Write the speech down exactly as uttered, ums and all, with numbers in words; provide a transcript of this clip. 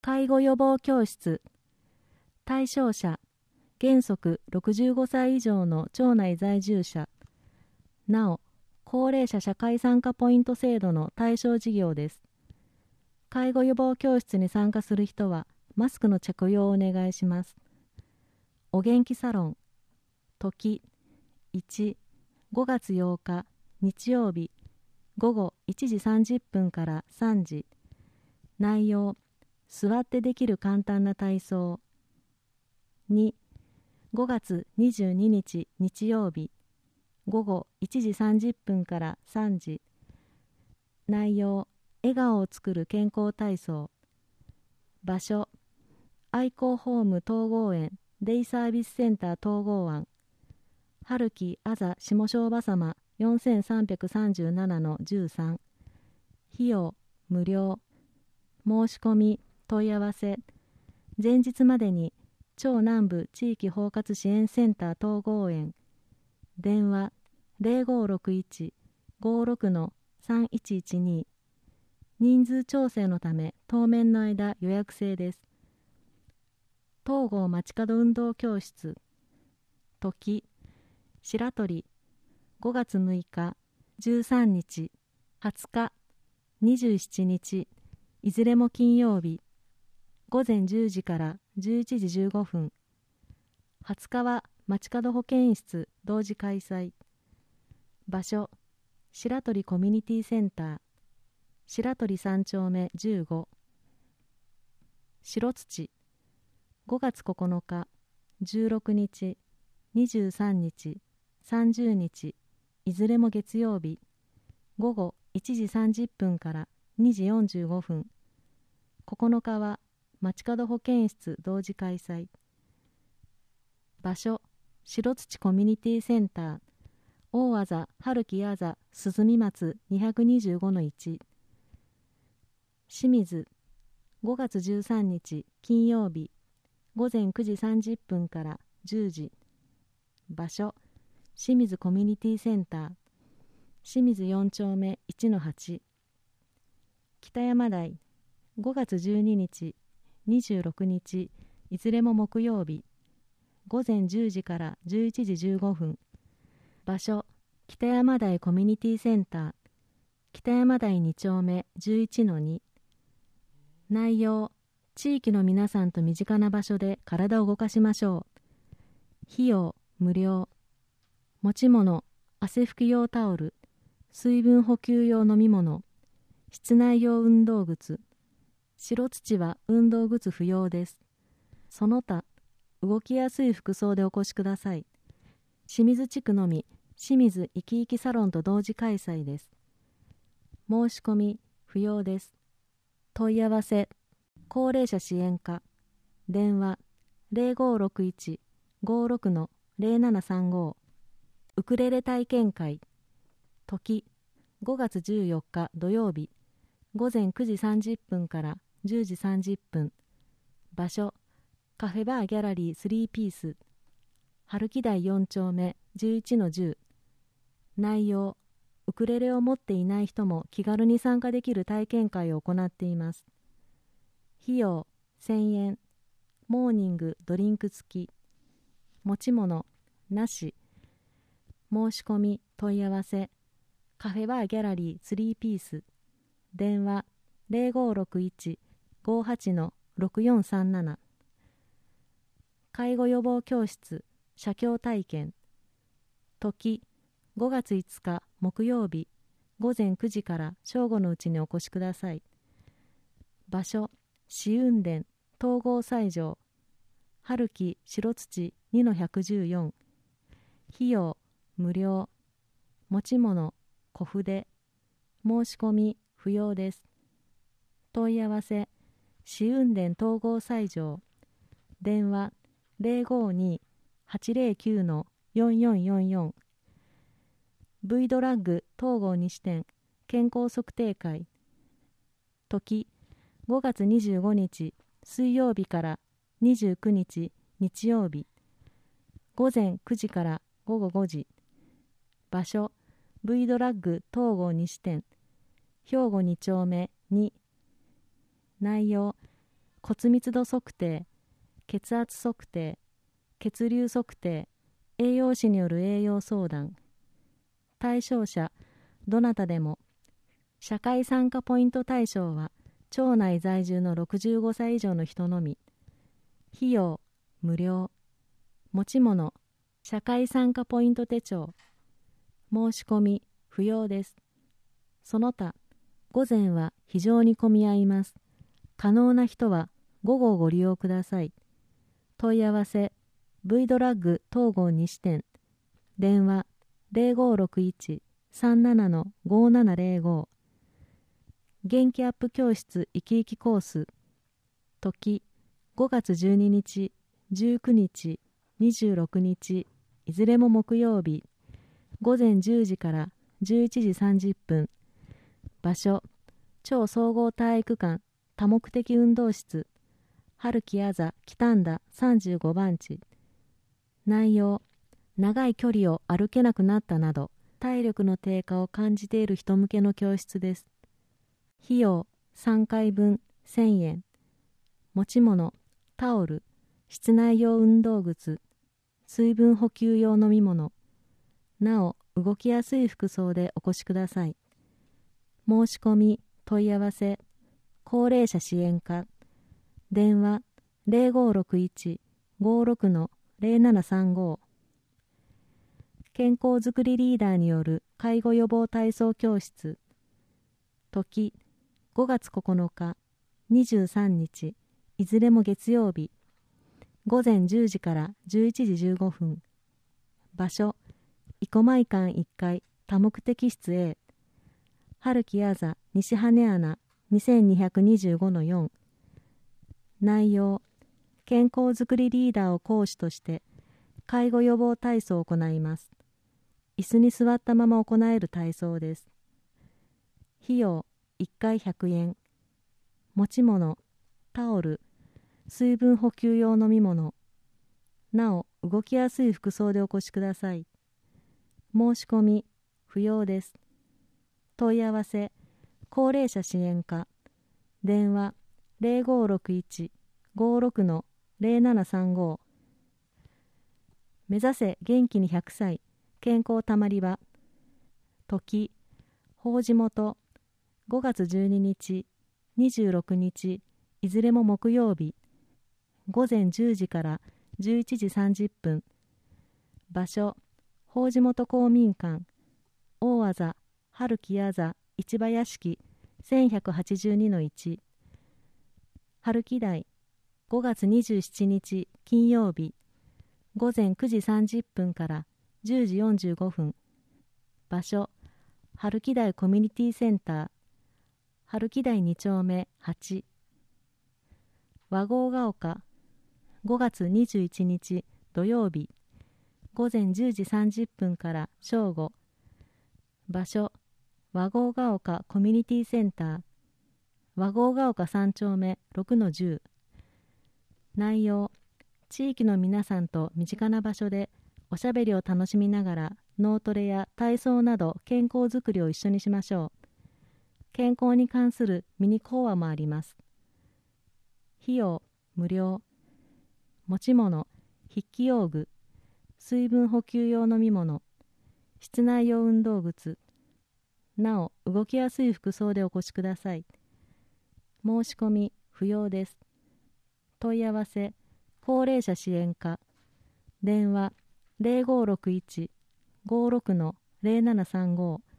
介護予防教室。対象者、原則ろくじゅうごさい以上の町内在住者。なお、高齢者社会参加ポイント制度の対象事業です。介護予防教室に参加する人は、マスクの着用をお願いします。お元気サロン。時いち、ごがつようか日曜日ごごいちじさんじゅっぷんからさんじ。内容、座ってできる簡単な体操。に、ごがつにじゅうににち日曜日ごごいちじさんじゅっぷんからさんじ。内容、笑顔を作る健康体操。場所、愛好ホーム統合園デイサービスセンター統合湾春木あざ下庄場様 よんせんさんびゃくさんじゅうななのじゅうさん。費用無料。申し込み問い合わせ前日までに町南部地域包括支援センター統合園電話 ゼロごろくいち ごろく さんいちいちに。人数調整のため当面の間予約制です。東郷街角運動教室。時白鳥ごがつむいかじゅうさんにちはつかにじゅうしちにちいずれも金曜日ごぜんじゅうじからじゅういちじじゅうごふん。はつかは街角保健室同時開催。場所、白鳥コミュニティセンター白鳥三丁目じゅうご。白土ごがつここのかじゅうろくにちにじゅうさんにちさんじゅうにちいずれも月曜日ごごいちじさんじゅっぷんからにじよんじゅうごふん。ここのかは街角保健室同時開催。場所、白土コミュニティセンター大あざ春木あざ鈴見松にひゃくにじゅうごのいち。清水ごがつじゅうさんにち金曜日ごぜんくじさんじゅっぷんからじゅうじ。場所、清水コミュニティセンター清水よんちょうめいちのはち。北山台ごがつじゅうににちにじゅうろくにちいずれも木曜日ごぜんじゅうじからじゅういちじじゅうごふん。場所、北山台コミュニティセンター北山台にちょうめじゅういちのに。内容、地域の皆さんと身近な場所で体を動かしましょう。費用無料。持ち物、汗拭き用タオル、水分補給用飲み物、室内用運動靴。白土は運動靴不要です。その他、動きやすい服装でお越しください。清水地区のみ、清水いきいきサロンと同時開催です。申し込み不要です。問い合わせ、高齢者支援課、電話ゼロごろくいち ごろく ゼロななさんご。ウクレレ体験会。時ごがつじゅうよっか土曜日ごぜんくじさんじゅっぷんからじゅうじさんじゅっぷん。場所、カフェバーギャラリースリーピース春木台よんちょうめじゅういちのじゅう。内容、ウクレレを持っていない人も気軽に参加できる体験会を行っています。費用せんえん。モーニングドリンク付き。持ち物なし。申し込み問い合わせカフェバーギャラリースリーピース電話ゼロごろくいち ごはち ろくよんさんなな。介護予防教室写経体験。時ごがついつか木曜日ごぜんくじから正午のうちにお越しください。場所、市運殿統合斎場春木白土 にのひゃくじゅうよん。費用無料。持ち物小筆。申し込み不要です。問い合わせ市運殿統合斎場電話ゼロごに はちゼロきゅう よんよんよんよん。 V ドラッグ統合西店健康測定会。時ごがつにじゅうごにち水曜日からにじゅうくにち日曜日ごぜんくじからごごごじ。場所 V ドラッグ統合西店兵庫にちょうめに。内容、 骨密度測定、血圧測定、血流測定、栄養士による栄養相談。対象者、どなたでも。社会参加ポイント対象は、町内在住のろくじゅうごさい以上の人のみ。費用、無料。持ち物、社会参加ポイント手帳。申し込み、不要です。その他、午前は非常に混み合います。可能な人は午後をご利用ください。問い合わせ、V ドラッグ東郷西店。電話、ゼロごろくいち さんなな ごななゼロご。元気アップ教室生き生きコース。時、ごがつじゅうににち、じゅうくにち、にじゅうろくにち、いずれも木曜日。午前じゅうじからじゅういちじさんじゅっぷん。場所、超総合体育館多目的運動室、春木あざ北んださんじゅうごばんち。内容、長い距離を歩けなくなったなど、体力の低下を感じている人向けの教室です。費用、さんかいぶんせんえん。持ち物、タオル、室内用運動靴、水分補給用飲み物。なお、動きやすい服装でお越しください。申し込み、問い合わせ、高齢者支援課。電話、ゼロごろくいち ごろく ゼロななさんご。健康づくりリーダーによる介護予防体操教室。時、ごがつここのか、にじゅうさんにち、いずれも月曜日。午前じゅうじからじゅういちじじゅうごふん。場所、生駒館いっかい多目的室 A。春木あざ西羽穴 にせんにひゃくにじゅうごのよん。内容、健康づくりリーダーを講師として介護予防体操を行います。椅子に座ったまま行える体操です。費用、いっかいひゃくえん。持ち物、タオル、水分補給用飲み物。なお、動きやすい服装でお越しください。申し込み、不要です。問い合わせ、高齢者支援課。電話、ゼロごろくいち ごろく ゼロななさんご。目指せ元気にひゃくさい、健康たまり場。時、法事元、ごがつじゅうににち、にじゅうろくにち、いずれも木曜日。午前じゅうじからじゅういちじさんじゅっぷん。場所、法事元公民館、大あざ春木あざ市場屋敷せんひゃくはちじゅうにのいち。春木台、ごがつにじゅうしちにち金曜日。午前くじさんじゅっぷんからじゅうじよんじゅうごふん。場所、春木台コミュニティセンター、春木台にちょうめはち。和合が丘、ごがつにじゅういちにち土曜日。午前じゅうじさんじゅっぷんから正午。場所、和合が丘コミュニティセンター、和合が丘さんちょうめろくのじゅう。内容、地域の皆さんと身近な場所でおしゃべりを楽しみながら脳トレや体操など健康づくりを一緒にしましょう。健康に関するミニ講話もあります。費用、無料。持ち物、筆記用具、水分補給用飲み物、室内用運動靴。なお、動きやすい服装でお越しください。申し込み、不要です。問い合わせ、高齢者支援課。電話、ゼロごろくいち ごろく ゼロななさんご。